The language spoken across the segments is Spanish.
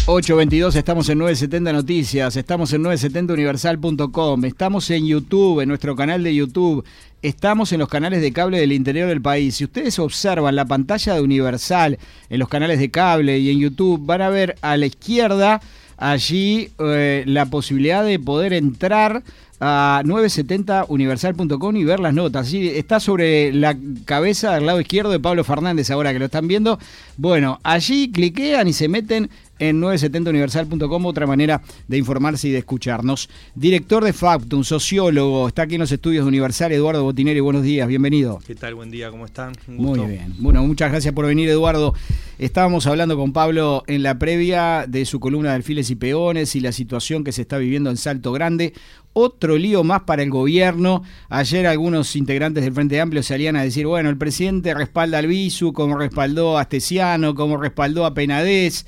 8:22, estamos en 970 Noticias, estamos en 970universal.com, estamos en YouTube, en nuestro canal de YouTube, estamos en los canales de cable del interior del país. Si ustedes observan la pantalla de Universal en los canales de cable y en YouTube, van a ver a la izquierda allí la posibilidad de poder entrar a 970universal.com y ver las notas. Sí, está sobre la cabeza del lado izquierdo de Pablo Fernández, ahora que lo están viendo. Bueno, allí cliquean y se meten en 970universal.com, otra manera de informarse y de escucharnos. Director de Factum, sociólogo, está aquí en los estudios de Universal, Eduardo Botineri. Buenos días, bienvenido. ¿Qué tal? Buen día, ¿cómo están? Un gusto. Muy bien. Bueno, muchas gracias por venir, Eduardo. Estábamos hablando con Pablo en la previa de su columna de Alfiles y Peones y la situación que se está viviendo en Salto Grande. Otro lío más para el gobierno. Ayer algunos integrantes del Frente Amplio salían a decir, bueno, el presidente respalda al Visu, como respaldó a Astesiano, como respaldó a Penades.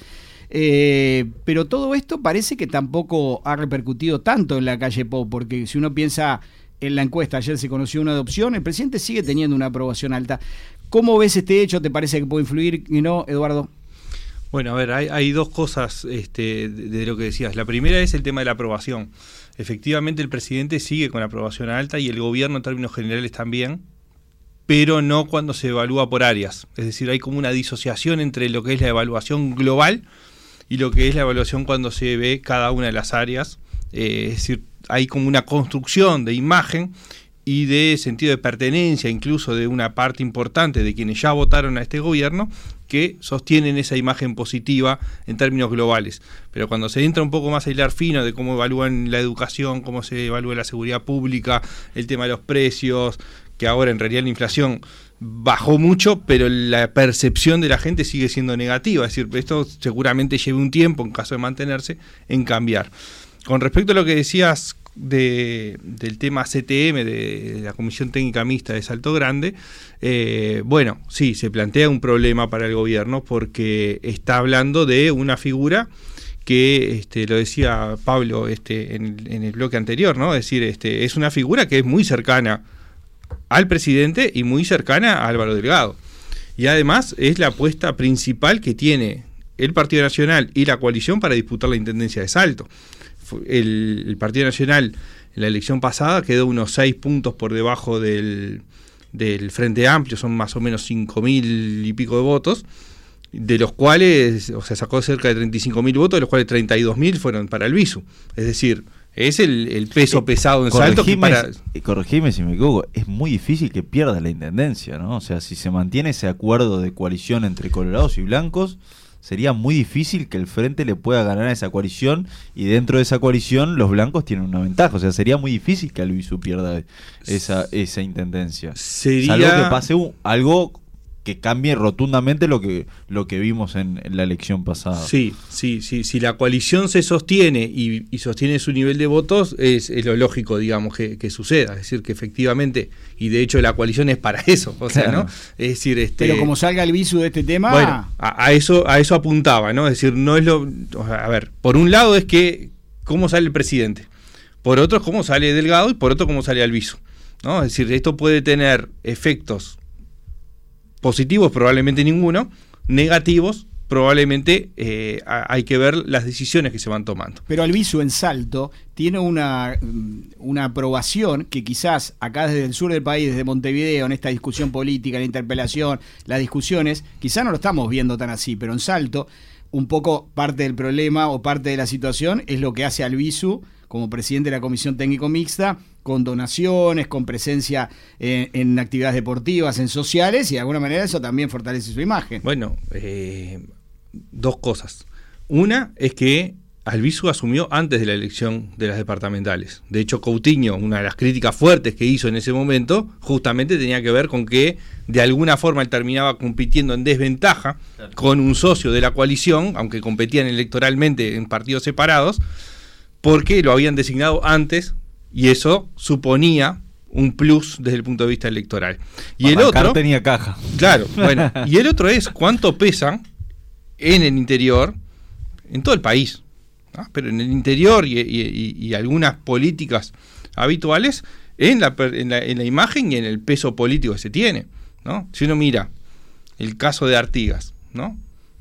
Pero todo esto parece que tampoco ha repercutido tanto en la calle Pou, porque si uno piensa en la encuesta, ayer se conoció una adopción, el presidente sigue teniendo una aprobación alta. ¿Cómo ves este hecho? ¿Te parece que puede influir y no, Eduardo? Bueno, a ver, hay dos cosas de lo que decías. La primera es el tema de la aprobación. Efectivamente, el presidente sigue con la aprobación alta y el gobierno en términos generales también, pero no cuando se evalúa por áreas. Es decir, hay como una disociación entre lo que es la evaluación global y lo que es la evaluación cuando se ve cada una de las áreas. Es decir, hay como una construcción de imagen y de sentido de pertenencia, incluso de una parte importante de quienes ya votaron a este gobierno, que sostienen esa imagen positiva en términos globales. Pero cuando se entra un poco más a hilar fino de cómo evalúan la educación, cómo se evalúa la seguridad pública, el tema de los precios, que ahora en realidad la inflación bajó mucho, pero la percepción de la gente sigue siendo negativa. Es decir, esto seguramente lleve un tiempo, en caso de mantenerse, en cambiar. Con respecto a lo que decías del tema CTM, de la Comisión Técnica Mixta de Salto Grande, bueno, sí, se plantea un problema para el gobierno porque está hablando de una figura que, lo decía Pablo en el bloque anterior, ¿no? Es decir, es una figura que es muy cercana al presidente y muy cercana a Álvaro Delgado. Y además es la apuesta principal que tiene el Partido Nacional y la coalición para disputar la intendencia de Salto. El Partido Nacional en la elección pasada quedó unos 6 puntos por debajo del Frente Amplio, son más o menos 5.000 y pico de votos, de los cuales, o sea, sacó cerca de 35.000 votos, de los cuales 32.000 fueron para el Visu. Es decir, es el peso pesado en Salto. Corregime si me equivoco, es muy difícil que pierda la intendencia, ¿no? O sea, si se mantiene ese acuerdo de coalición entre colorados y blancos, sería muy difícil que el Frente le pueda ganar a esa coalición, y dentro de esa coalición los blancos tienen una ventaja. O sea, sería muy difícil que Albizu pierda esa intendencia. Salvo que pase algo que cambie rotundamente lo que vimos en la elección pasada. Sí, si la coalición se sostiene y sostiene su nivel de votos, es lo lógico, digamos, que suceda. Es decir, que efectivamente, y de hecho la coalición es para eso, o sea, ¿no? Es decir, pero como salga el Visu de este tema... Bueno, a eso apuntaba, ¿no? Es decir, no es lo... A ver, por un lado es que cómo sale el presidente, por otro es cómo sale Delgado y por otro cómo sale Albizu, ¿no? Es decir, esto puede tener efectos positivos, probablemente ninguno; negativos, probablemente hay que ver las decisiones que se van tomando. Pero Albizu en Salto tiene una aprobación que quizás acá desde el sur del país, desde Montevideo, en esta discusión política, la interpelación, las discusiones, quizás no lo estamos viendo tan así, pero en Salto un poco parte del problema o parte de la situación es lo que hace Albizu como presidente de la Comisión Técnico Mixta, con donaciones, con presencia en actividades deportivas, en sociales, y de alguna manera eso también fortalece su imagen. Bueno, dos cosas. Una es que Albizu asumió antes de la elección de las departamentales. De hecho, Coutinho, una de las críticas fuertes que hizo en ese momento, justamente tenía que ver con que de alguna forma él terminaba compitiendo en desventaja con un socio de la coalición, aunque competían electoralmente en partidos separados, porque lo habían designado antes, y eso suponía un plus desde el punto de vista electoral. Y el otro tenía caja. Claro, bueno, y el otro es cuánto pesan en el interior, en todo el país, ¿no? Pero en el interior y algunas políticas habituales en la imagen y en el peso político que se tiene, ¿no? Si uno mira el caso de Artigas, ¿no?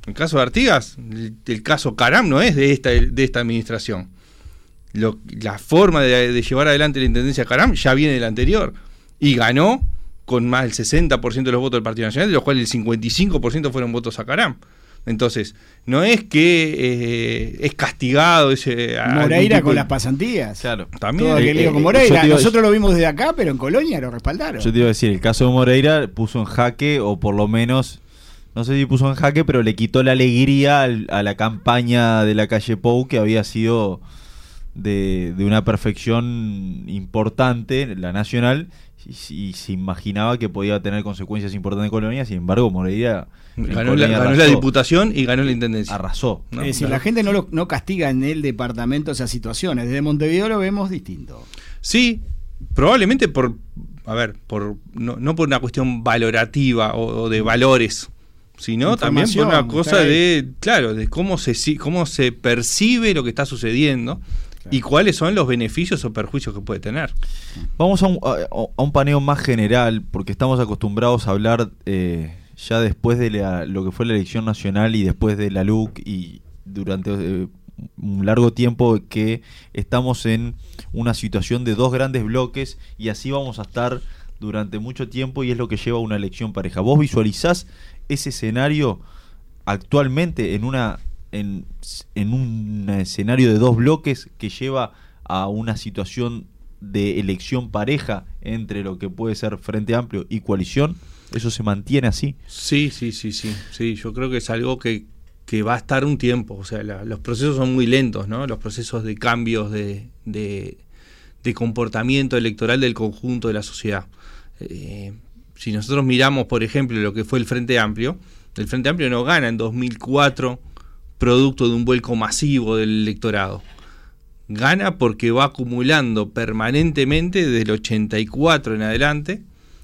El caso de Artigas, el caso Caram no es de esta administración. La forma de llevar adelante la intendencia de Caram ya viene del anterior. Y ganó con más del 60% de los votos del Partido Nacional, de los cuales el 55% fueron votos a Caram. Entonces, no es que es castigado ese Moreira con las pasantías. Claro, también todo aquel lío con Moreira. Nosotros lo vimos desde acá, pero en Colonia lo respaldaron. Yo te iba a decir, el caso de Moreira puso en jaque, o por lo menos, no sé si puso en jaque, pero le quitó la alegría a la campaña de la calle Pou, que había sido de una perfección importante, la nacional, y se imaginaba que podía tener consecuencias importantes en Colonia. Sin embargo, Moreira ganó la diputación y ganó la intendencia. Arrasó, ¿no? Es decir, la gente no castiga en el departamento esas situaciones. Desde Montevideo lo vemos distinto. Sí, probablemente no por una cuestión valorativa o de valores, sino también por una cosa de cómo se percibe lo que está sucediendo. Claro. ¿Y cuáles son los beneficios o perjuicios que puede tener? Vamos a un paneo más general, porque estamos acostumbrados a hablar ya después de lo que fue la elección nacional y después de la LUC, y durante un largo tiempo que estamos en una situación de dos grandes bloques, y así vamos a estar durante mucho tiempo, y es lo que lleva a una elección pareja. ¿Vos visualizás ese escenario actualmente en un escenario de dos bloques que lleva a una situación de elección pareja entre lo que puede ser Frente Amplio y coalición? ¿Eso se mantiene así? Sí, yo creo que es algo que va a estar un tiempo. O sea, los procesos son muy lentos, ¿no? Los procesos de cambios de comportamiento electoral del conjunto de la sociedad. Si nosotros miramos, por ejemplo, lo que fue el Frente Amplio no gana en 2004 producto de un vuelco masivo del electorado. Gana porque va acumulando permanentemente desde el 84 en adelante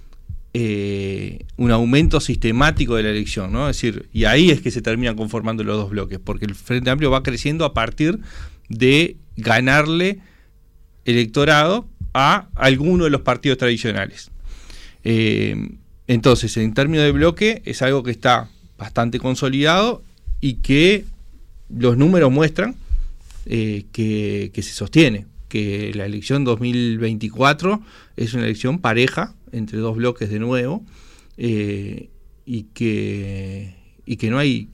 un aumento sistemático de la elección, ¿no? Es decir, y ahí es que se terminan conformando los dos bloques, porque el Frente Amplio va creciendo a partir de ganarle electorado a alguno de los partidos tradicionales. Entonces, en términos de bloque, es algo que está bastante consolidado y que los números muestran que se sostiene, que la elección 2024 es una elección pareja entre dos bloques de nuevo, y que no hay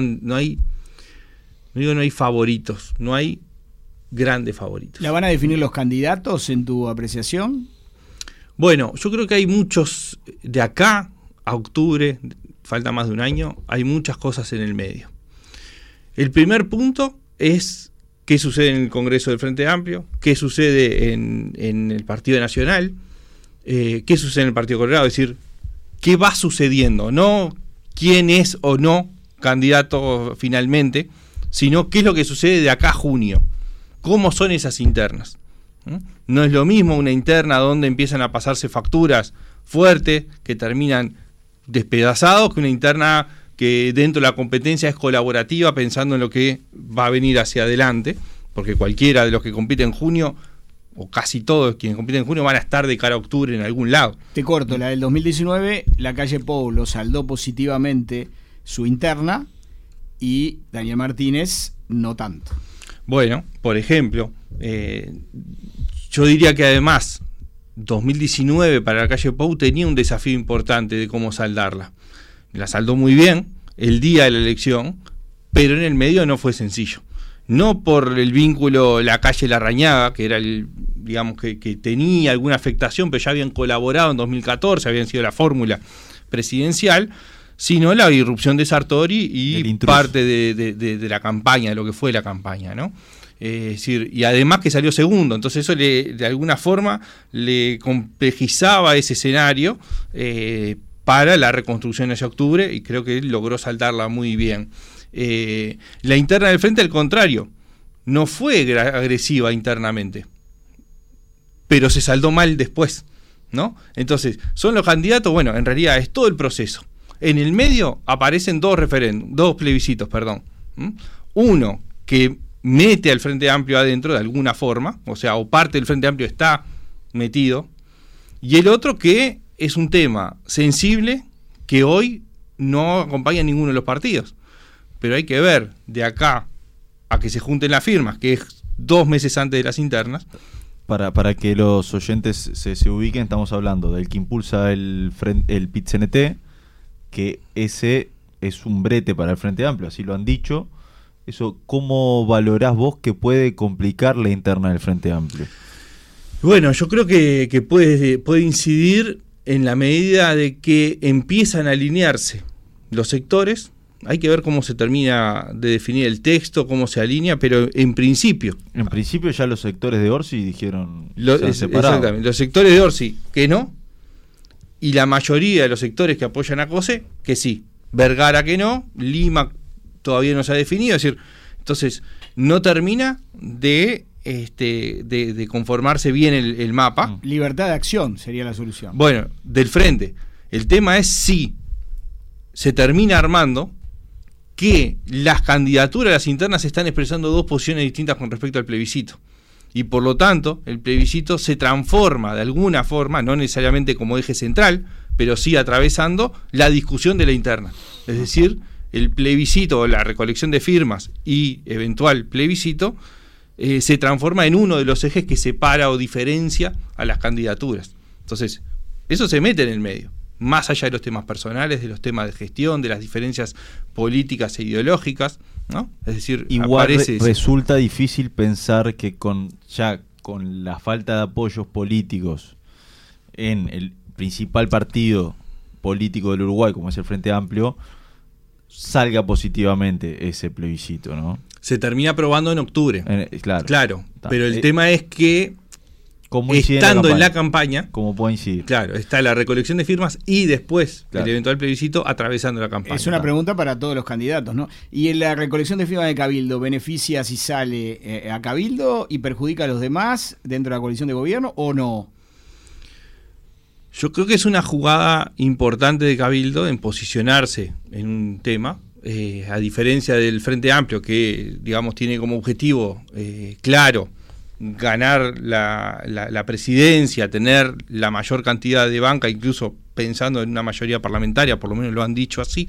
favoritos, no hay grandes favoritos. ¿La van a definir los candidatos en tu apreciación? Bueno, yo creo que hay muchos, de acá a octubre, falta más de un año, hay muchas cosas en el medio. El primer punto es qué sucede en el Congreso del Frente Amplio, qué sucede en el Partido Nacional, qué sucede en el Partido Colorado, es decir, qué va sucediendo, no quién es o no candidato finalmente, sino qué es lo que sucede de acá a junio, cómo son esas internas. No es lo mismo una interna donde empiezan a pasarse facturas fuertes que terminan despedazados que una interna que dentro de la competencia es colaborativa pensando en lo que va a venir hacia adelante, porque cualquiera de los que compiten en junio, o casi todos quienes compiten en junio, van a estar de cara a octubre en algún lado. Te corto, la del 2019, la calle Pou lo saldó positivamente su interna y Daniel Martínez no tanto. Bueno, por ejemplo, yo diría que además 2019 para la calle Pou tenía un desafío importante de cómo saldarla. La saldó muy bien el día de la elección, pero en el medio no fue sencillo. No por el vínculo la calle Larrañaga, que era digamos que tenía alguna afectación, pero ya habían colaborado en 2014, habían sido la fórmula presidencial, sino la irrupción de Sartori y parte de la campaña, de lo que fue la campaña, ¿no? Es decir, y además que salió segundo, entonces eso de alguna forma le complejizaba ese escenario para la reconstrucción hacia octubre, y creo que él logró saltarla muy bien. La interna del Frente, al contrario, no fue agresiva internamente, pero se saldó mal después, ¿no? Entonces, son los candidatos, bueno, en realidad es todo el proceso. En el medio aparecen dos plebiscitos. Uno que mete al Frente Amplio adentro de alguna forma, o sea, o parte del Frente Amplio está metido, y el otro que es un tema sensible que hoy no acompaña a ninguno de los partidos, pero hay que ver de acá a que se junten las firmas, que es 2 meses antes de las internas. Para que los oyentes se ubiquen, estamos hablando del que impulsa el PIT-CNT, que ese es un brete para el Frente Amplio, así lo han dicho. Eso, ¿cómo valorás vos que puede complicar la interna del Frente Amplio? Bueno, yo creo que puede incidir en la medida de que empiezan a alinearse los sectores. Hay que ver cómo se termina de definir el texto, cómo se alinea, pero en principio... En principio ya los sectores de Orsi dijeron se han separado. Exactamente, los sectores de Orsi que no, y la mayoría de los sectores que apoyan a Cose que sí. Vergara que no, Lima todavía no se ha definido, es decir, entonces no termina de conformarse bien el mapa. Libertad de acción sería la solución. Bueno, del frente. El tema es si se termina armando que las candidaturas a las internas están expresando 2 posiciones distintas con respecto al plebiscito. Y por lo tanto, el plebiscito se transforma de alguna forma, no necesariamente como eje central, pero sí atravesando la discusión de la interna. Es decir, el plebiscito o la recolección de firmas y eventual plebiscito se transforma en uno de los ejes que separa o diferencia a las candidaturas. Entonces, eso se mete en el medio, más allá de los temas personales, de los temas de gestión, de las diferencias políticas e ideológicas, ¿no? Es decir, igual resulta difícil pensar que con la falta de apoyos políticos en el principal partido político del Uruguay, como es el Frente Amplio, salga positivamente ese plebiscito, ¿no? Se termina aprobando en octubre. Claro, pero el tema es que estando en la campaña, ¿cómo puede incidir? Claro, está la recolección de firmas y después el eventual plebiscito atravesando la campaña. Es una pregunta para todos los candidatos, ¿no? ¿Y en la recolección de firmas de Cabildo beneficia si sale a Cabildo y perjudica a los demás dentro de la coalición de gobierno o no? Yo creo que es una jugada importante de Cabildo en posicionarse en un tema, a diferencia del Frente Amplio, que digamos tiene como objetivo claro ganar la presidencia, tener la mayor cantidad de banca, incluso pensando en una mayoría parlamentaria, por lo menos lo han dicho así.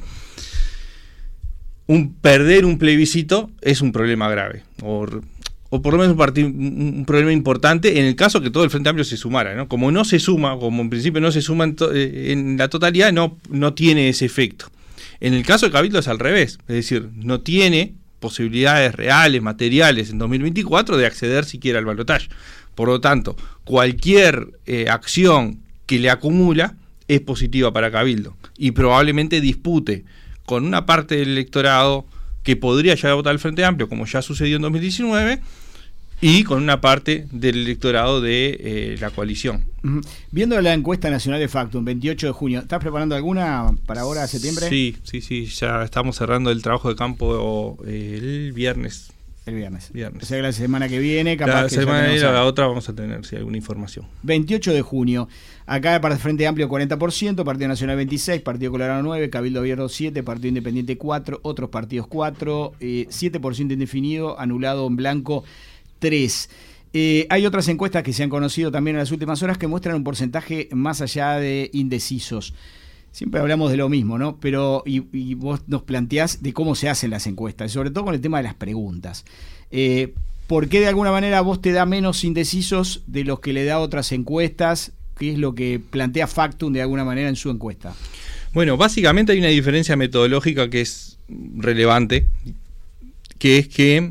Perder un plebiscito es un problema grave, o por lo menos un problema importante en el caso que todo el Frente Amplio se sumara, ¿no? Como no se suma, como en principio no se suma en la totalidad, no tiene ese efecto. En el caso de Cabildo es al revés, es decir, no tiene posibilidades reales, materiales en 2024 de acceder siquiera al balotaje. Por lo tanto, cualquier acción que le acumula es positiva para Cabildo y probablemente dispute con una parte del electorado que podría llegar a votar al Frente Amplio, como ya sucedió en 2019, y con una parte del electorado de la coalición. Viendo la encuesta nacional de Factum, 28 de junio, ¿estás preparando alguna para ahora, septiembre? Sí, ya estamos cerrando el trabajo de campo el viernes. El viernes. O sea que la semana que viene, capaz la semana que la otra vamos a tener alguna información. 28 de junio, acá para el Frente Amplio 40%, Partido Nacional 26%, Partido Colorado 9%, Cabildo Abierto 7%, Partido Independiente 4%, otros partidos 4%, 7% indefinido, anulado en blanco 3%. Hay otras encuestas que se han conocido también en las últimas horas que muestran un porcentaje más allá de indecisos. Siempre hablamos de lo mismo, ¿no? Pero y vos nos planteás de cómo se hacen las encuestas, sobre todo con el tema de las preguntas. ¿Por qué de alguna manera vos te da menos indecisos de los que le da otras encuestas? ¿Qué es lo que plantea Factum de alguna manera en su encuesta? Bueno, básicamente hay una diferencia metodológica que es relevante, que es que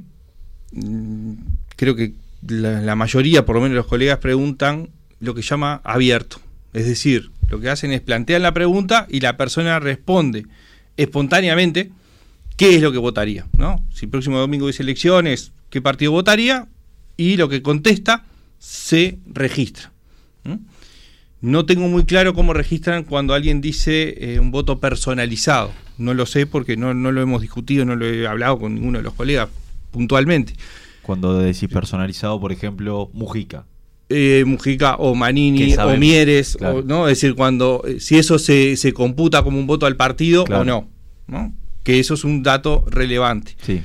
creo que la mayoría, por lo menos los colegas, preguntan lo que llama abierto. Es decir, lo que hacen es plantear la pregunta y la persona responde espontáneamente qué es lo que votaría, ¿no? Si el próximo domingo hubiese elecciones, qué partido votaría, y lo que contesta se registra. No tengo muy claro cómo registran cuando alguien dice un voto personalizado. No lo sé porque no lo hemos discutido, no lo he hablado con ninguno de los colegas puntualmente. Cuando decís personalizado, por ejemplo, Mujica. Mujica o Manini o Mieres, claro. ¿No? Es decir, si eso se computa como un voto al partido, claro, o no, que eso es un dato relevante. Sí.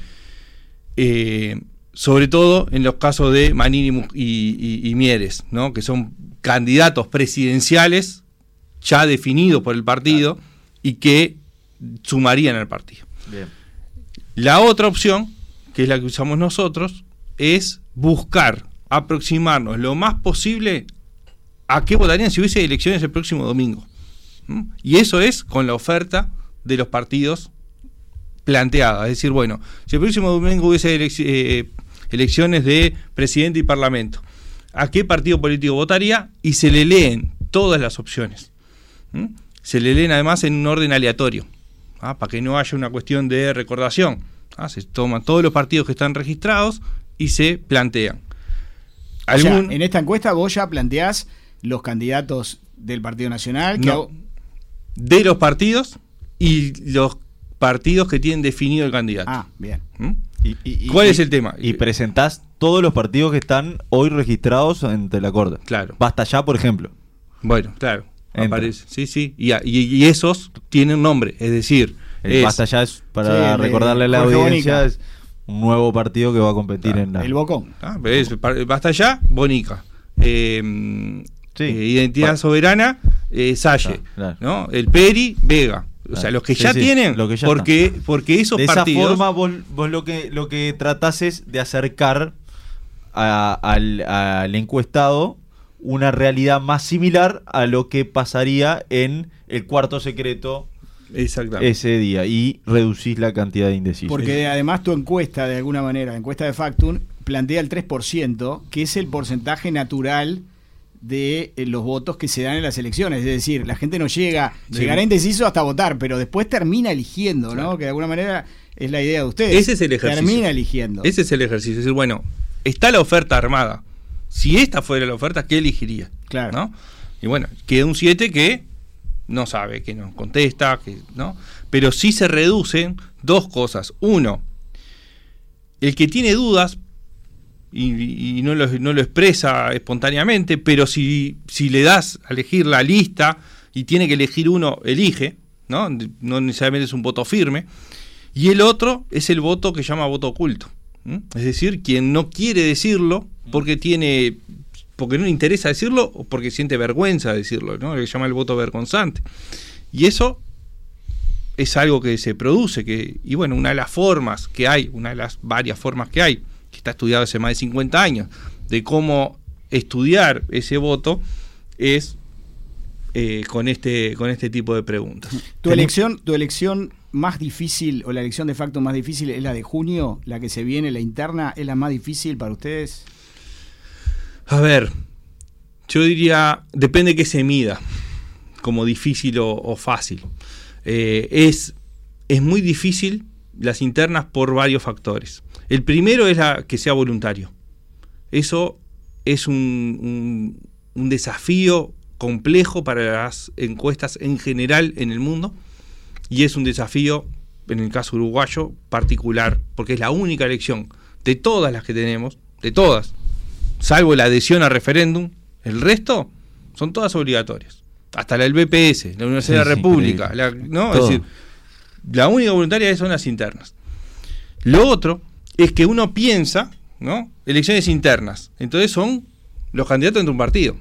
Sobre todo en los casos de Manini y Mieres, ¿no? Que son candidatos presidenciales ya definidos por el partido, claro, y que sumarían al partido. Bien. La otra opción, que es la que usamos nosotros, es buscar aproximarnos lo más posible a qué votarían si hubiese elecciones el próximo domingo. Y eso es con la oferta de los partidos planteada. Es decir, bueno, si el próximo domingo hubiese elecciones de presidente y parlamento, ¿a qué partido político votaría? Y se le leen todas las opciones. Se le leen además en un orden aleatorio, para que no haya una cuestión de recordación. Se toman todos los partidos que están registrados y se plantean. O sea, en esta encuesta vos ya planteás los candidatos del Partido Nacional. De los partidos y los partidos que tienen definido el candidato. Bien. ¿Cuál es el tema? Y presentás todos los partidos que están hoy registrados ante la Corte. Claro. Basta Ya, por ejemplo. Bueno, claro. Aparece. Sí. Y esos tienen nombre. Es decir, Basta Ya es, para recordarle a la audiencia, es un nuevo partido que va a competir en la... El Bocón. Basta Ya, Bonica. Identidad Soberana, Salle. Claro. ¿No? El Peri, Vega. O sea, los que ya tienen, lo que ya porque esos de partidos... De esa forma vos lo que tratás es de acercar al encuestado una realidad más similar a lo que pasaría en el cuarto secreto ese día, y reducís la cantidad de indecisos. Porque además tu encuesta, de alguna manera, la encuesta de Factum, plantea el 3%, que es el porcentaje natural de los votos que se dan en las elecciones. Es decir, la gente no llegará indeciso hasta votar, pero después termina eligiendo, ¿no? Que de alguna manera es la idea de ustedes. Ese es el ejercicio. Termina eligiendo. Ese es el ejercicio. Es decir, bueno, está la oferta armada. Si esta fuera la oferta, ¿qué elegiría? Claro. ¿No? Y bueno, queda un 7 que no sabe, que no contesta, ¿no? Pero sí se reducen dos cosas. Uno, el que tiene dudas y no lo expresa espontáneamente, pero si le das a elegir la lista y tiene que elegir uno, elige, ¿no? No necesariamente es un voto firme. Y el otro es el voto que llama voto oculto. Es decir, quien no quiere decirlo porque no le interesa decirlo o porque siente vergüenza de decirlo, ¿no? Lo que llama el voto vergonzante. Y eso es algo que se produce, y bueno, una de las formas que hay, una de las varias formas que hay, que está estudiado hace más de 50 años, de cómo estudiar ese voto, es con este tipo de preguntas. ¿Tu elección más difícil, o la elección de facto más difícil, es la de junio, la que se viene, la interna, es la más difícil para ustedes? A ver, yo diría, depende de qué se mida, como difícil o fácil. Es muy difícil las internas por varios factores. El primero es que sea voluntario. Eso es un desafío complejo para las encuestas en general en el mundo, y es un desafío, en el caso uruguayo, particular, porque es la única elección de todas las que tenemos, de todas, salvo la adhesión a referéndum, el resto son todas obligatorias. Hasta la del BPS, la Universidad de la República, ¿no? Es decir, la única voluntaria son las internas. Lo otro es que uno piensa, ¿no? Elecciones internas, entonces son los candidatos dentro de un partido.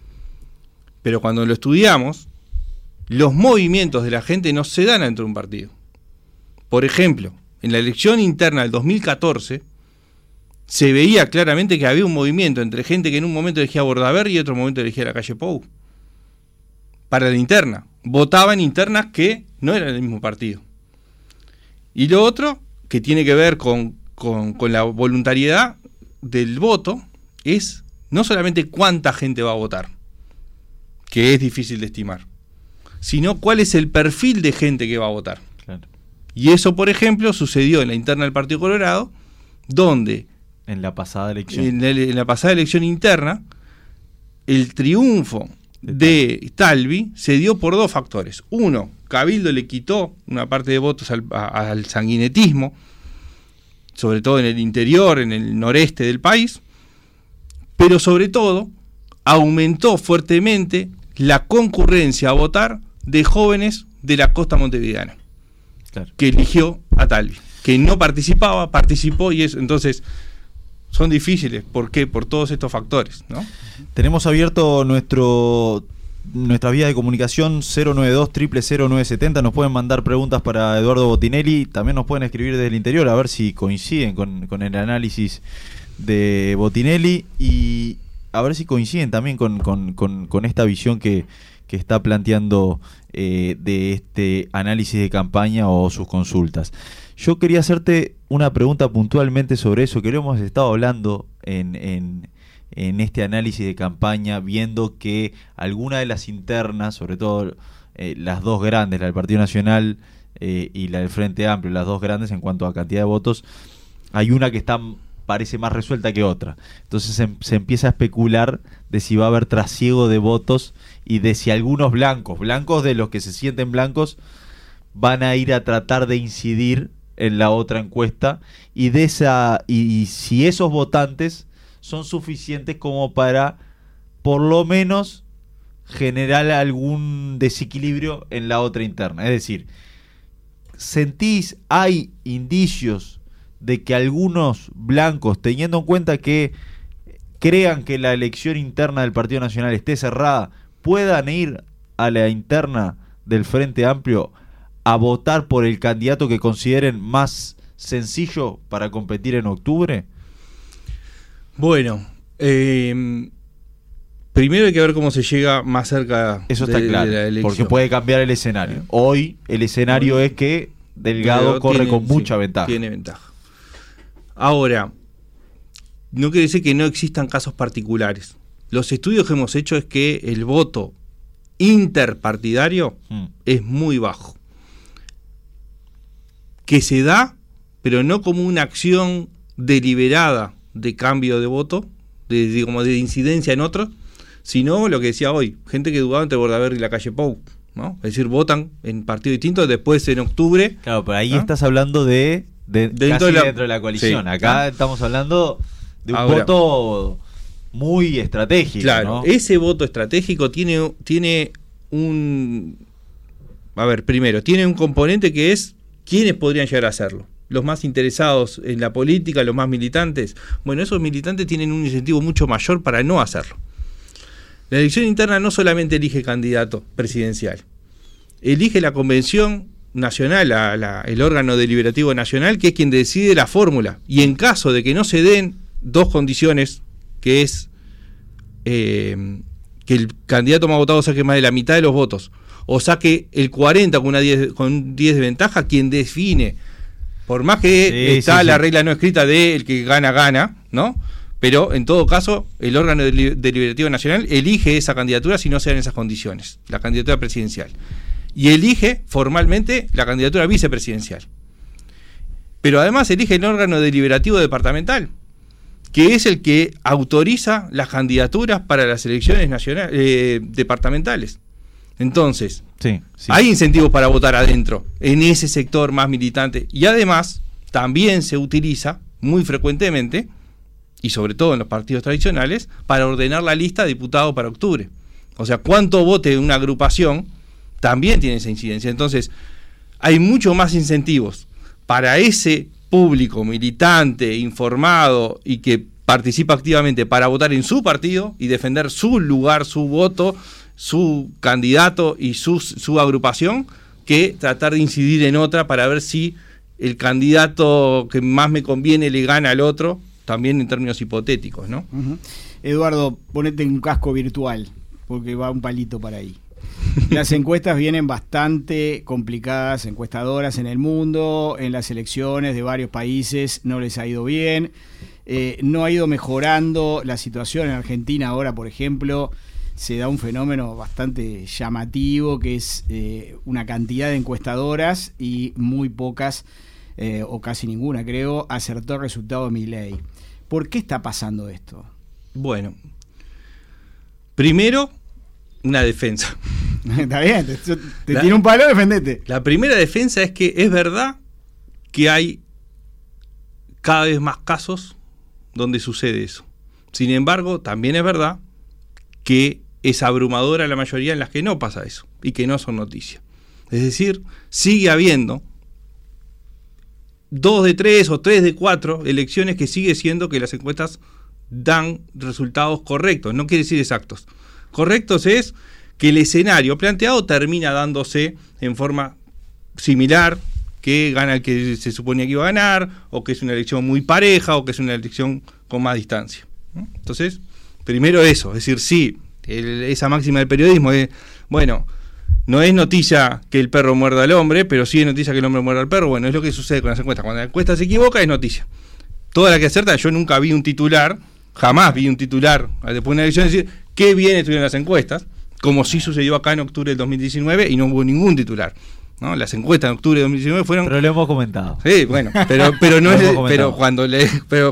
Pero cuando lo estudiamos, los movimientos de la gente no se dan dentro de un partido. Por ejemplo, en la elección interna del 2014, se veía claramente que había un movimiento entre gente que en un momento elegía a Bordaberry y en otro momento elegía a la calle Pou. Para la interna. Votaban internas que no eran del mismo partido. Y lo otro, que tiene que ver con la voluntariedad del voto, es no solamente cuánta gente va a votar, que es difícil de estimar, sino cuál es el perfil de gente que va a votar. Claro. Y eso, por ejemplo, sucedió en la interna del Partido Colorado, donde en la pasada elección. En la pasada elección interna, el triunfo de Talvi se dio por dos factores. Uno, Cabildo le quitó una parte de votos al sanguinetismo, sobre todo en el interior, en el noreste del país, pero sobre todo aumentó fuertemente la concurrencia a votar de jóvenes de la costa montevideana, claro, que eligió a Talvi, que no participó, y eso, entonces son difíciles. ¿Por qué? Por todos estos factores, ¿no? Tenemos abierto nuestro nuestra vía de comunicación 092-000-970. Nos pueden mandar preguntas para Eduardo Botinelli. También nos pueden escribir desde el interior a ver si coinciden con el análisis de Botinelli y a ver si coinciden también con esta visión que está planteando de este análisis de campaña o sus consultas. Yo quería hacerte una pregunta puntualmente sobre eso, que lo hemos estado hablando en este análisis de campaña, viendo que alguna de las internas, sobre todo las dos grandes, la del Partido Nacional y la del Frente Amplio, las dos grandes en cuanto a cantidad de votos, hay una que parece más resuelta que otra. Entonces se empieza a especular de si va a haber trasiego de votos y de si algunos blancos de los que se sienten blancos, van a ir a tratar de incidir en la otra encuesta y si esos votantes son suficientes como para por lo menos generar algún desequilibrio en la otra interna. Es decir, hay indicios de que algunos blancos, teniendo en cuenta que crean que la elección interna del Partido Nacional esté cerrada, puedan ir a la interna del Frente Amplio a votar por el candidato que consideren más sencillo para competir en octubre? Bueno, primero hay que ver cómo se llega más cerca. Eso está claro, de la elección, porque puede cambiar el escenario. Hoy el escenario es que Delgado corre con mucha ventaja. Tiene ventaja. Ahora, no quiere decir que no existan casos particulares. Los estudios que hemos hecho es que el voto interpartidario es muy bajo. Que se da, pero no como una acción deliberada de cambio de voto, como de incidencia en otros, sino lo que decía hoy, gente que dudaba entre Bordaberry y la calle Pou, ¿no? Es decir, votan en partidos distintos, después en octubre. Claro, pero ahí estás hablando de dentro de la coalición. Sí, acá estamos hablando de un voto muy estratégico. Claro, ¿no? Ese voto estratégico tiene un componente que es quiénes podrían llegar a hacerlo. Los más interesados en la política, los más militantes. Bueno, esos militantes tienen un incentivo mucho mayor para no hacerlo. La elección interna no solamente elige candidato presidencial, elige la Convención Nacional, el órgano deliberativo nacional, que es quien decide la fórmula. Y en caso de que no se den dos condiciones, que es que el candidato más votado saque más de la mitad de los votos, o saque el 40 con 10 de ventaja, quien define, por más que la regla no escrita de el que gana, ¿no? Pero en todo caso, el órgano deliberativo nacional elige esa candidatura si no se dan esas condiciones, la candidatura presidencial. Y elige formalmente la candidatura vicepresidencial. Pero además elige el órgano deliberativo departamental, que es el que autoriza las candidaturas para las elecciones nacionales, departamentales. Entonces, hay incentivos para votar adentro, en ese sector más militante. Y además, también se utiliza muy frecuentemente, y sobre todo en los partidos tradicionales, para ordenar la lista de diputados para octubre. O sea, cuánto vote una agrupación también tiene esa incidencia. Entonces, hay mucho más incentivos para ese público militante, informado y que participa activamente para votar en su partido y defender su lugar, su voto, su candidato y su agrupación, que tratar de incidir en otra para ver si el candidato que más me conviene le gana al otro, también en términos hipotéticos, ¿no? Uh-huh. Eduardo, ponete un casco virtual, porque va un palito para ahí. Las encuestas vienen bastante complicadas, encuestadoras en el mundo, en las elecciones de varios países no les ha ido bien, no ha ido mejorando la situación en Argentina. Ahora, por ejemplo, se da un fenómeno bastante llamativo, que es una cantidad de encuestadoras y muy pocas, o casi ninguna creo, acertó el resultado de Milei. ¿Por qué está pasando esto? Bueno, primero, una defensa. Está bien, te tiene un palo, defendete. La primera defensa es que es verdad que hay cada vez más casos donde sucede eso. Sin embargo, también es verdad que es abrumadora la mayoría en las que no pasa eso y que no son noticias. Es decir, sigue habiendo 2 de 3 o 3 de 4 elecciones que sigue siendo que las encuestas dan resultados correctos, no quiere decir exactos. Correctos es que el escenario planteado termina dándose en forma similar, que gana el que se suponía que iba a ganar, o que es una elección muy pareja, o que es una elección con más distancia. Entonces, primero eso, es decir, sí, esa máxima del periodismo es, bueno, no es noticia que el perro muerda al hombre, pero sí es noticia que el hombre muerda al perro. Bueno, es lo que sucede con las encuestas. Cuando la encuesta se equivoca, es noticia. Toda la que acerta, yo nunca vi un titular, jamás vi un titular, después de una elección, decir, qué bien estuvieron las encuestas, como sí sucedió acá en octubre del 2019, y no hubo ningún titular. ¿No? Las encuestas de octubre de 2019 fueron... Pero lo hemos comentado. Sí, bueno, pero no es... Pero cuando no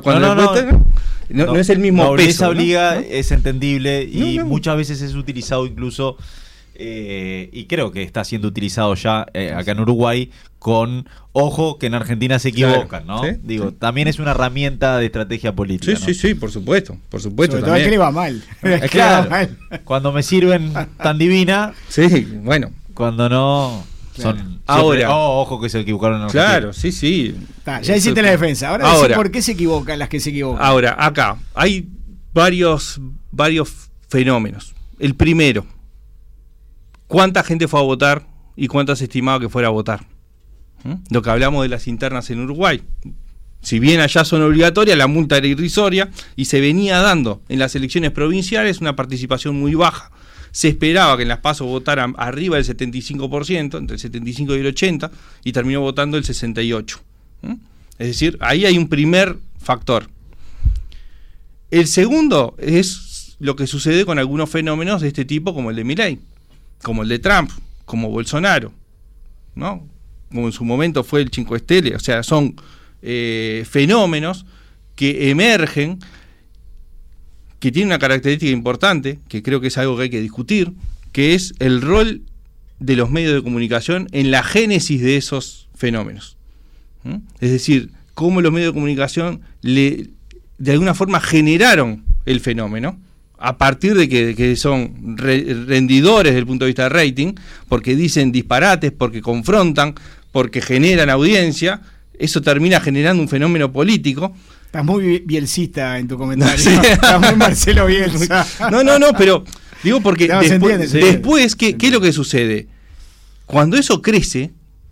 es el mismo peso. Esa obliga, ¿no? Es entendible y muchas veces es utilizado incluso, y creo que está siendo utilizado ya acá en Uruguay, con ojo que en Argentina se equivocan, claro, ¿no? ¿sí? Digo, también es una herramienta de estrategia política. Sí, ¿no? sí, por supuesto. Sobre todo también. que le va mal. Claro, cuando me sirven tan divina, Sí, bueno. cuando no... Son Ahora, siempre, ojo que se equivocaron en Argentina. Claro, sí. Ya hiciste la defensa. Ahora decís por qué se equivocan las que se equivocan. Ahora, acá hay varios fenómenos. El primero, ¿cuánta gente fue a votar y cuánta se estimaba que fuera a votar? Lo que hablamos de las internas en Uruguay. Si bien allá son obligatorias, la multa era irrisoria y se venía dando en las elecciones provinciales una participación muy baja. Se esperaba que en las PASO votaran arriba del 75%, entre el 75 y el 80%, y terminó votando el 68%. Es decir, ahí hay un primer factor. El segundo es lo que sucede con algunos fenómenos de este tipo, como el de Milei, como el de Trump, como Bolsonaro, ¿no? Como en su momento fue el Cinque Stelle. O sea, son fenómenos que emergen, que tiene una característica importante, que creo que es algo que hay que discutir, que es el rol de los medios de comunicación en la génesis de esos fenómenos. Es decir, cómo los medios de comunicación de alguna forma generaron el fenómeno, a partir de que son rendidores desde el punto de vista de rating, porque dicen disparates, porque confrontan, porque generan audiencia. Eso termina generando un fenómeno político. Estás muy bielcista en tu comentario. Sí. Estás muy Marcelo Bielsa. No, pero digo porque no, después ¿qué es lo que sucede? Cuando eso crece,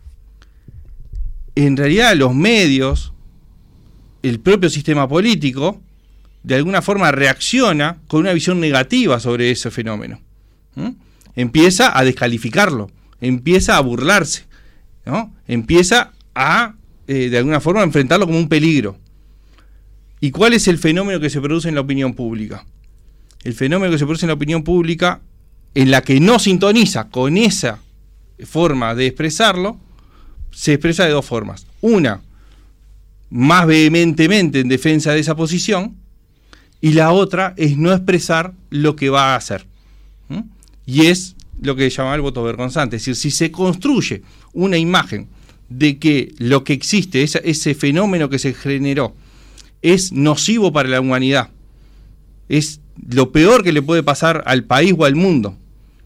en realidad los medios, el propio sistema político, de alguna forma reacciona con una visión negativa sobre ese fenómeno. Empieza a descalificarlo, empieza a burlarse, ¿no? Empieza a, de alguna forma, enfrentarlo como un peligro. ¿Y cuál es el fenómeno que se produce en la opinión pública? El fenómeno que se produce en la opinión pública, en la que no sintoniza con esa forma de expresarlo, se expresa de dos formas. Una, más vehementemente en defensa de esa posición, y la otra es no expresar lo que va a hacer. Y es lo que se llama el voto vergonzante. Es decir, si se construye una imagen de que lo que existe, ese fenómeno que se generó, es nocivo para la humanidad, es lo peor que le puede pasar al país o al mundo,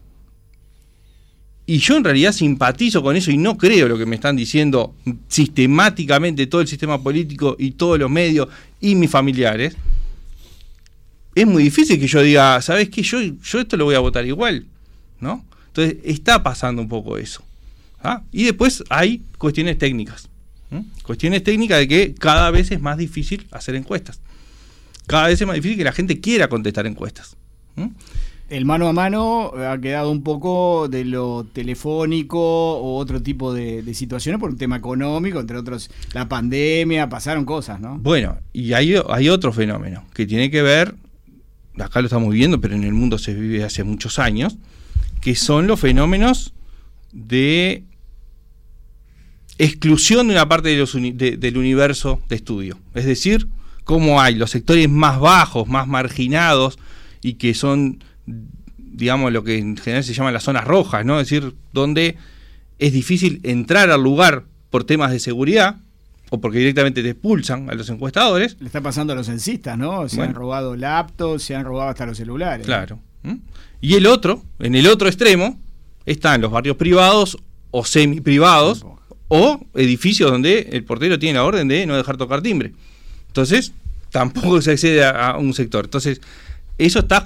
y yo en realidad simpatizo con eso y no creo lo que me están diciendo sistemáticamente todo el sistema político y todos los medios y mis familiares, es muy difícil que yo diga, ¿sabes qué? Yo esto lo voy a votar igual, ¿no? Entonces está pasando un poco eso. Y después hay cuestiones técnicas. Cuestiones técnicas de que cada vez es más difícil hacer encuestas. Cada vez es más difícil que la gente quiera contestar encuestas. El mano a mano ha quedado un poco de lo telefónico o otro tipo de situaciones por un tema económico, entre otros la pandemia, pasaron cosas, ¿no? Bueno, y hay otro fenómeno que tiene que ver, acá lo estamos viviendo, pero en el mundo se vive hace muchos años, que son los fenómenos de exclusión de una parte del universo de estudio. Es decir, cómo hay los sectores más bajos, más marginados, y que son, digamos, lo que en general se llaman las zonas rojas, ¿no? Es decir, donde es difícil entrar al lugar por temas de seguridad, o porque directamente te expulsan a los encuestadores. Le está pasando a los censistas, ¿no? Se han robado laptops, se han robado hasta los celulares. Claro. Y en el otro extremo, están los barrios privados o semi-privados, o edificios donde el portero tiene la orden de no dejar tocar timbre. Entonces, tampoco se accede a un sector. Entonces, eso está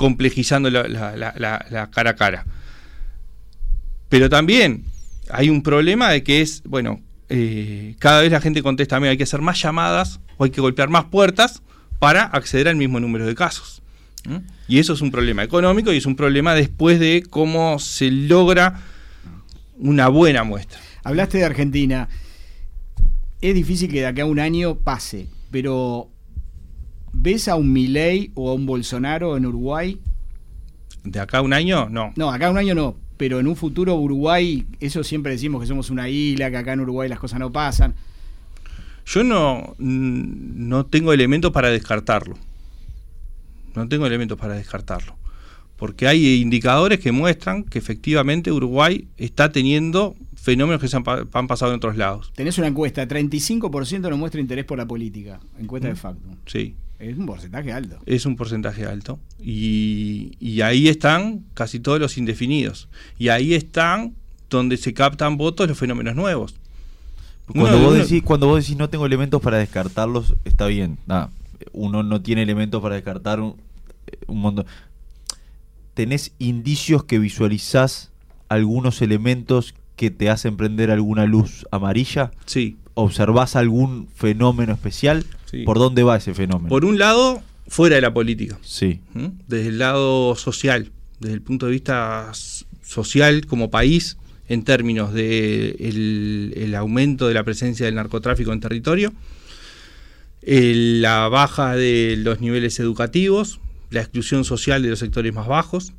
complejizando la cara a cara. Pero también hay un problema de que es, cada vez la gente contesta, hay que hacer más llamadas o hay que golpear más puertas para acceder al mismo número de casos. Y eso es un problema económico y es un problema después de cómo se logra una buena muestra. Hablaste de Argentina. Es difícil que de acá a un año pase, pero ¿ves a un Milei o a un Bolsonaro en Uruguay? ¿De acá a un año? No. No, acá a un año no, pero en un futuro Uruguay, eso siempre decimos que somos una isla, que acá en Uruguay las cosas no pasan. Yo no tengo elementos para descartarlo. Porque hay indicadores que muestran que efectivamente Uruguay está teniendo fenómenos que se han pasado en otros lados. Tenés una encuesta, 35% no muestra interés por la política, encuesta de facto. Sí. Es un porcentaje alto. Es un porcentaje alto. Y ahí están casi todos los indefinidos. Y ahí están donde se captan votos los fenómenos nuevos. Cuando vos decís no tengo elementos para descartarlos, está bien. Uno no tiene elementos para descartar un montón. ¿Tenés indicios que visualizás algunos elementos que te hacen prender alguna luz amarilla? Sí. ¿Observás algún fenómeno especial? Sí. ¿Por dónde va ese fenómeno? Por un lado, fuera de la política. Sí. Desde el lado social, desde el punto de vista social como país, en términos de el aumento de la presencia del narcotráfico en territorio, la baja de los niveles educativos, la exclusión social de los sectores más bajos,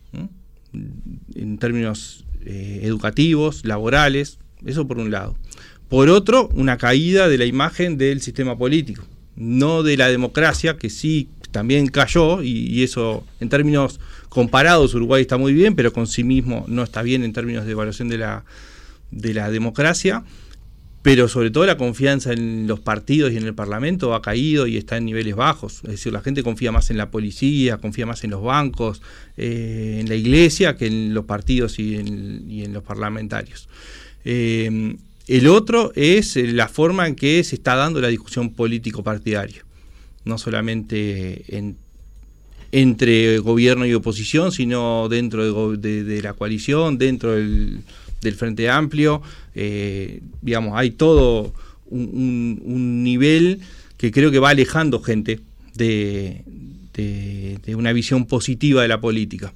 en términos educativos, laborales, eso por un lado. Por otro, una caída de la imagen del sistema político, no de la democracia, que sí también cayó, y eso en términos comparados Uruguay está muy bien, pero con sí mismo no está bien en términos de evaluación de la democracia, pero sobre todo la confianza en los partidos y en el Parlamento ha caído y está en niveles bajos. Es decir, la gente confía más en la policía, confía más en los bancos, en la iglesia, que en los partidos y en los parlamentarios. El otro es la forma en que se está dando la discusión político-partidaria, no solamente entre gobierno y oposición, sino dentro de la coalición, dentro del Frente Amplio. Hay todo un nivel que creo que va alejando gente de una visión positiva de la política.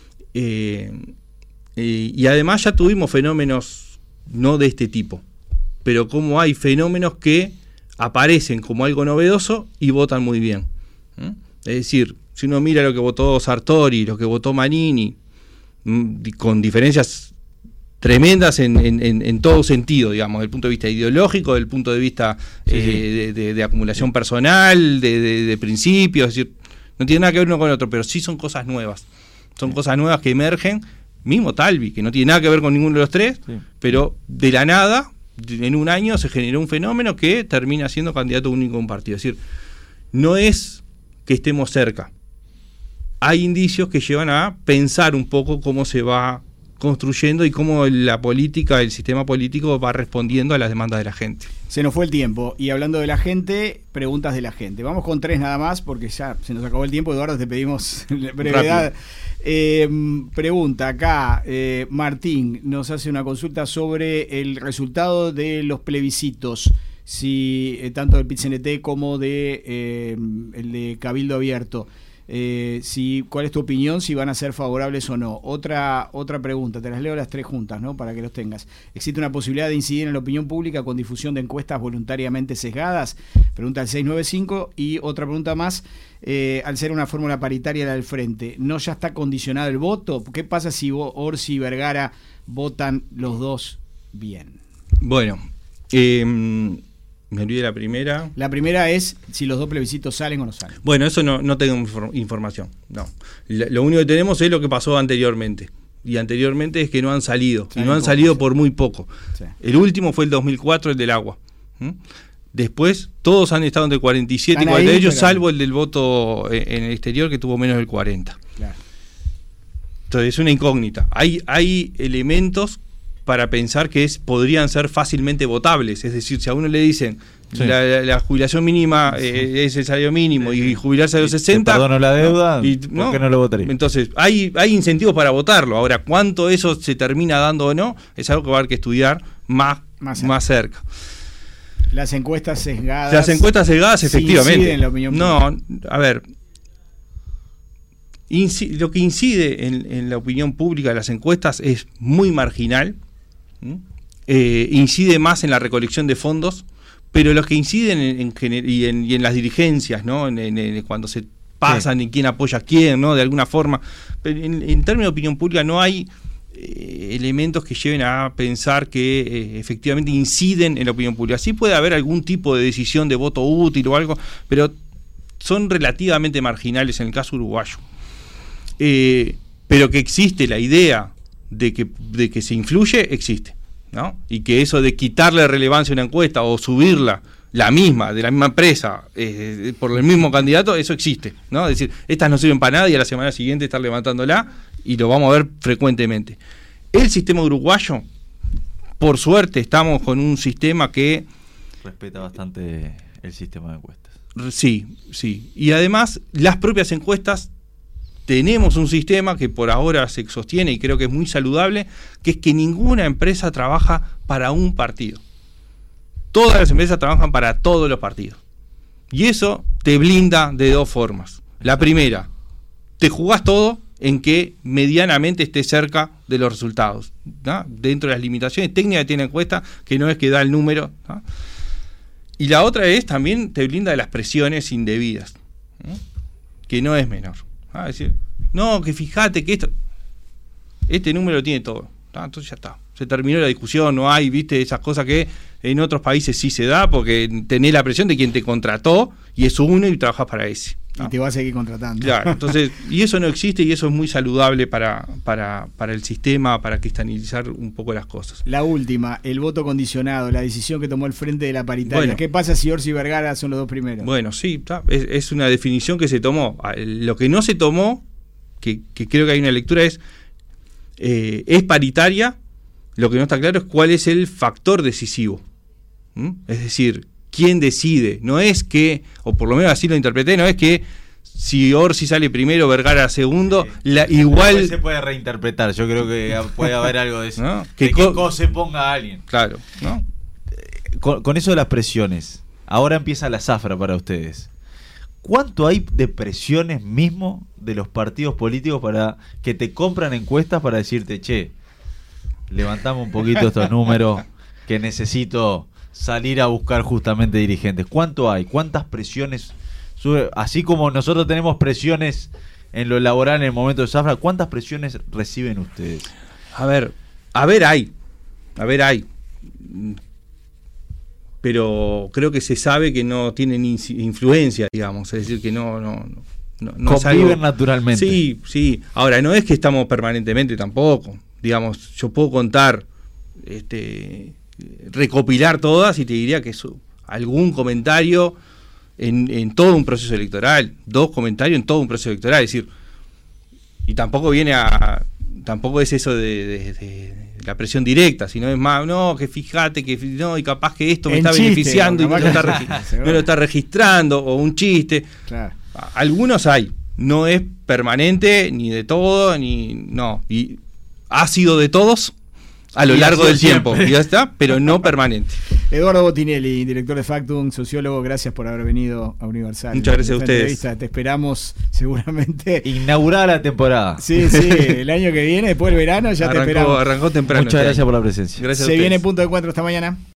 Y además ya tuvimos fenómenos no de este tipo, pero como hay fenómenos que aparecen como algo novedoso y votan muy bien. Es decir, si uno mira lo que votó Sartori, lo que votó Manini, con diferencias tremendas en todo sentido, digamos, desde el punto de vista ideológico, desde el punto de vista de acumulación personal, de principios, es decir, no tiene nada que ver uno con el otro, pero sí son cosas nuevas. Son cosas nuevas que emergen, mismo Talvi, que no tiene nada que ver con ninguno de los tres, pero de la nada, en un año se generó un fenómeno que termina siendo candidato único a un partido. Es decir, no es que estemos cerca. Hay indicios que llevan a pensar un poco cómo se va construyendo y cómo la política, el sistema político va respondiendo a las demandas de la gente. Se nos fue el tiempo y hablando de la gente, preguntas de la gente. Vamos con 3 nada más porque ya se nos acabó el tiempo. Eduardo, te pedimos brevedad. Pregunta acá, Martín nos hace una consulta sobre el resultado de los plebiscitos, si tanto del PIT-CNT como de el de Cabildo Abierto. ¿Cuál es tu opinión, si van a ser favorables o no? Otra pregunta, te las leo las 3 juntas, ¿no? Para que los tengas. ¿Existe una posibilidad de incidir en la opinión pública con difusión de encuestas voluntariamente sesgadas? Pregunta el 695. Y otra pregunta más, al ser una fórmula paritaria la del Frente, ¿no ya está condicionado el voto? ¿Qué pasa si Orsi y Vergara votan los dos bien? Bueno, me olvidé la primera. La primera es si los 2 plebiscitos salen o no salen. Bueno, eso no tengo información. No. Lo único que tenemos es lo que pasó anteriormente. Y anteriormente es que no han salido. Y no han salido por muy poco. Sí. El último fue el 2004, el del agua. Después, todos han estado entre 47 y 48, salvo el del voto en el exterior, que tuvo menos del 40. Claro. Entonces, es una incógnita. Hay elementos para pensar que podrían ser fácilmente votables. Es decir, si a uno le dicen Sí. La jubilación mínima es el salario mínimo y jubilarse a los 60. Te perdono la deuda, y, ¿por qué no lo votaría? Entonces, hay incentivos para votarlo. Ahora, cuánto eso se termina dando o no, es algo que va a haber que estudiar más cerca. Las encuestas sesgadas. Las encuestas sesgadas, efectivamente. Inciden en la opinión pública. No, a ver. Lo que incide en la opinión pública de las encuestas es muy marginal. Incide más en la recolección de fondos, pero los que inciden y en las dirigencias, ¿no? Cuando se pasan y quién apoya a quién, ¿no? De alguna forma. Pero en términos de opinión pública no hay elementos que lleven a pensar que efectivamente inciden en la opinión pública. Sí puede haber algún tipo de decisión de voto útil o algo, pero son relativamente marginales en el caso uruguayo. Pero que existe la idea de que se influye, existe, ¿no? Y que eso de quitarle relevancia a una encuesta o subirla, de la misma empresa, por el mismo candidato, eso existe, ¿no? Es decir, estas no sirven para nada y a la semana siguiente estar levantándola, y lo vamos a ver frecuentemente. El sistema uruguayo, por suerte, estamos con un sistema que respeta bastante el sistema de encuestas. Sí. Y además, las propias encuestas, tenemos un sistema que por ahora se sostiene y creo que es muy saludable, que es que ninguna empresa trabaja para un partido. Todas las empresas trabajan para todos los partidos. Y eso te blinda de dos formas. La primera, te jugás todo en que medianamente estés cerca de los resultados, ¿no? Dentro de las limitaciones técnicas que tiene la encuesta, que no es que da el número, ¿no? Y la otra es también te blinda de las presiones indebidas, ¿no? Que no es menor. Es decir, no, que fíjate que este número tiene todo. Entonces ya está. Se terminó la discusión, no hay, viste, esas cosas que en otros países sí se da, porque tenés la presión de quien te contrató y es uno y trabajas para ese. Y te va a seguir contratando. Claro, entonces, y eso no existe y eso es muy saludable para el sistema, para cristianizar un poco las cosas. La última, el voto condicionado, la decisión que tomó el Frente de la Paritaria. Bueno, ¿qué pasa si Orsi y Vergara son los dos primeros? Bueno, sí, es una definición que se tomó. Lo que no se tomó, que creo que hay una lectura, es paritaria. Lo que no está claro es cuál es el factor decisivo. Es decir, quién decide. No es que, o por lo menos así lo interpreté, no es que si Orsi sale primero, Vergara segundo, igual se puede reinterpretar. Yo creo que puede haber algo de eso, ¿no? Que se ponga a alguien. Claro, ¿no? Con eso de las presiones, ahora empieza la zafra para ustedes. ¿Cuánto hay de presiones mismo de los partidos políticos para que te compran encuestas para decirte, che, levantamos un poquito estos números que necesito salir a buscar justamente dirigentes? ¿Cuánto hay? ¿Cuántas presiones? Así como nosotros tenemos presiones en lo laboral en el momento de zafra, ¿cuántas presiones reciben ustedes? A ver, hay. Pero creo que se sabe que no tienen influencia, digamos, es decir, que no conviven naturalmente. Sí. Ahora, no es que estamos permanentemente tampoco. Digamos, yo puedo contar, recopilar todas y te diría que es algún comentario en todo un proceso electoral, 2 comentarios en todo un proceso electoral, es decir, y tampoco es eso de la presión directa, sino es más, no, que fíjate que no, y capaz que esto me está beneficiando y no lo está registrando, o un chiste. Claro. Algunos hay, no es permanente ni de todo, y ha sido de todos a lo largo del tiempo, y ya está, pero no permanente. Eduardo Botinelli, director de Factum, sociólogo, gracias por haber venido a Universal. Muchas gracias a ustedes. Te esperamos seguramente. Inaugurada la temporada. Sí, el año que viene, después del verano, te esperamos. Arrancó temprano. Muchas gracias por la presencia. Se viene Punto de Encuentro esta mañana.